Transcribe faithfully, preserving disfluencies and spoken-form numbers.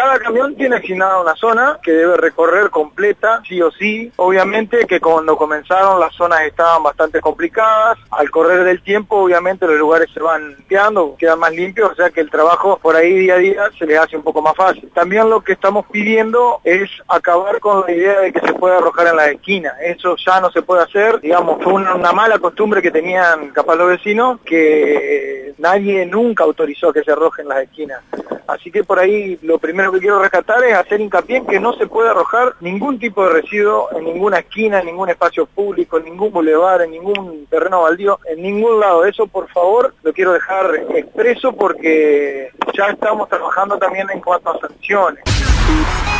cada camión tiene asignada una zona que debe recorrer completa, sí o sí. Obviamente que cuando comenzaron las zonas estaban bastante complicadas. Al correr del tiempo, obviamente los lugares se van limpiando, quedan más limpios, o sea que el trabajo por ahí día a día se les hace un poco más fácil. También lo que estamos pidiendo es acabar con la idea de que se pueda arrojar en las esquinas. Eso ya no se puede hacer, digamos, fue una, una mala costumbre que tenían capaz los vecinos, que nadie nunca autorizó que se arrojen las esquinas. Así que por ahí lo primero que quiero rescatar es hacer hincapié en que no se puede arrojar ningún tipo de residuo en ninguna esquina, en ningún espacio público, en ningún bulevar, en ningún terreno baldío, en ningún lado. Eso, por favor, lo quiero dejar expreso porque ya estamos trabajando también en cuanto a sanciones.